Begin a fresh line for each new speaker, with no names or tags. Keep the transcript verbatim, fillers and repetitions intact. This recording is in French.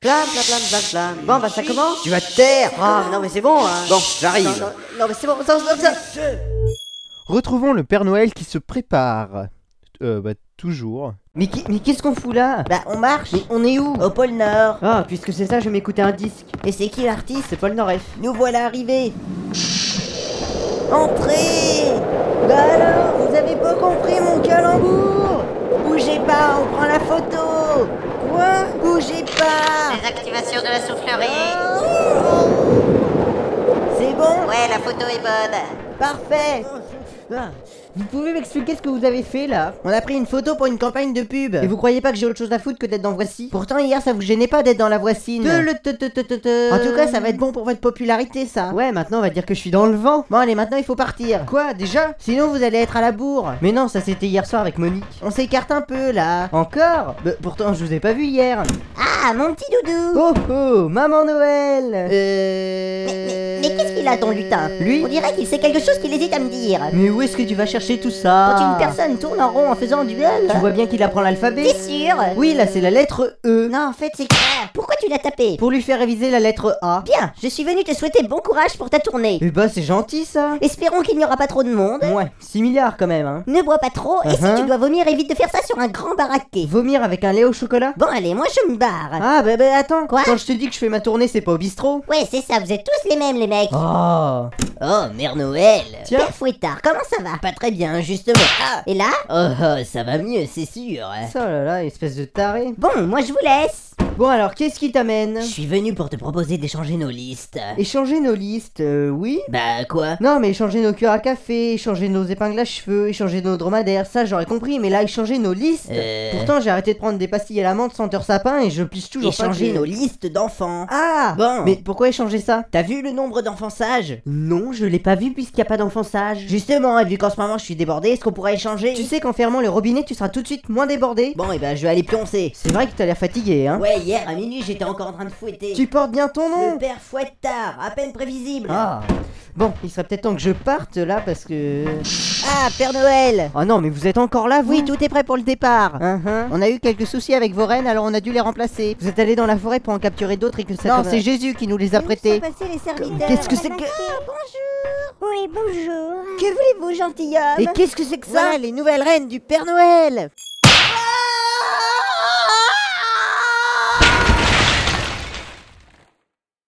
Blam blam blam blam blam. Bon bah ça commence.
Tu vas te taire.
Ah non mais c'est bon hein.
Bon, j'arrive.
Non, non, non mais c'est bon, ça, ça, ça.
Retrouvons le Père Noël qui se prépare. Euh, bah, toujours.
Mais qui- mais qu'est-ce qu'on fout là?
Bah on marche.
Mais on est où?
Au pôle Nord.
Ah puisque c'est ça je vais m'écouter un disque.
Et c'est qui l'artiste?
C'est Paul Noref.
Nous voilà arrivés. Entrez. Bah alors, vous avez pas compris mon calembour? Bougez pas, on prend la photo. Quoi? Bougez pas.
Désactivation de la soufflerie.
C'est bon?
Ouais, la photo est bonne.
Parfait.
Ah, vous pouvez m'expliquer ce que vous avez fait là?
On a pris une photo pour une campagne de pub.
Et vous croyez pas que j'ai autre chose à foutre que d'être dans Voici?
Pourtant hier ça vous gênait pas d'être dans la voicine.
Te le te te te te te.
En tout cas ça va être bon pour votre popularité ça.
Ouais maintenant on va dire que je suis dans le vent.
Bon allez maintenant il faut partir.
Quoi déjà?
Sinon vous allez être à la bourre.
Mais non ça c'était hier soir avec Monique.
On s'écarte un peu là.
Encore? Bah, pourtant je vous ai pas vu hier.
Ah mon petit doudou.
Oh oh, maman Noël.
Euh...
Mais, mais, mais qu'est-ce qu'il a ton lutin?
Lui?
On dirait qu'il sait quelque chose qu'il hésite à me dire.
Mais où est-ce que tu vas chercher tout ça?
Quand une personne tourne en rond en faisant du duel.
Tu vois bien qu'il apprend l'alphabet.
T'es sûr?
Oui là c'est la lettre E.
Non, en fait, c'est que... Ah, pourquoi tu l'as tapé?
Pour lui faire réviser la lettre A.
Bien, je suis venu te souhaiter bon courage pour ta tournée.
Eh bah c'est gentil ça.
Espérons qu'il n'y aura pas trop de monde.
Ouais, six milliards quand même hein.
Ne bois pas trop, et
Uh-huh.
si tu dois vomir, évite de faire ça sur un grand baraquet.
Vomir avec un lait au chocolat?
Bon, allez, moi je me barre.
Ah bah bah attends.
Quoi?
Quand je te dis que je fais ma tournée c'est pas au bistrot?
Ouais, c'est ça, vous êtes tous les mêmes, les mecs.
Oh.
Oh Mère Noël.
Tiens.
Père Fouettard, comment ça va?
Pas très bien justement. Ah.
Et là?
Oh, oh, ça va mieux c'est sûr.
Ça là là, espèce de taré.
Bon, moi je vous laisse.
Bon alors qu'est-ce qui t'amène?
Je suis venu pour te proposer d'échanger nos listes.
Échanger nos listes, euh, oui.
Bah quoi?
Non mais échanger nos cuillères à café, échanger nos épingles à cheveux, échanger nos dromadaires, ça j'aurais compris, mais là échanger nos listes.
Euh...
Pourtant j'ai arrêté de prendre des pastilles à la menthe senteur sapin et je pige toujours pas
Échanger
que-
nos listes d'enfants.
Ah
Bon.
Mais pourquoi échanger ça?
T'as vu le nombre d'enfants sages?
Non, je l'ai pas vu puisqu'il y a pas d'enfant sage.
Justement, et vu qu'en ce moment je suis débordé, est-ce qu'on pourrait échanger?
Tu sais qu'en fermant le robinet tu seras tout de suite moins débordé.
Bon et ben je vais aller pioncer.
C'est vrai que t'as l'air fatigué hein.
Ouais, hier à minuit j'étais encore en train de fouetter.
Tu portes bien ton nom.
Le père Fouettard, à peine prévisible.
Ah. Bon, il serait peut-être temps que je parte là parce que...
Ah, Père Noël.
Oh non mais vous êtes encore là vous?
Oui, tout est prêt pour le départ.
Hein-hein.
On a eu quelques soucis avec vos rennes, alors on a dû les remplacer.
Vous êtes allé dans la forêt pour en capturer d'autres et que ça...
Non,
te-
c'est Jésus qui nous les a prêtés.
les serviteurs.
Qu'est-ce que c'est que...
Bonjour. Oui, bonjour.
Que voulez-vous, gentilhomme?
Et qu'est-ce que c'est que ça?
Voilà les nouvelles reines du Père Noël.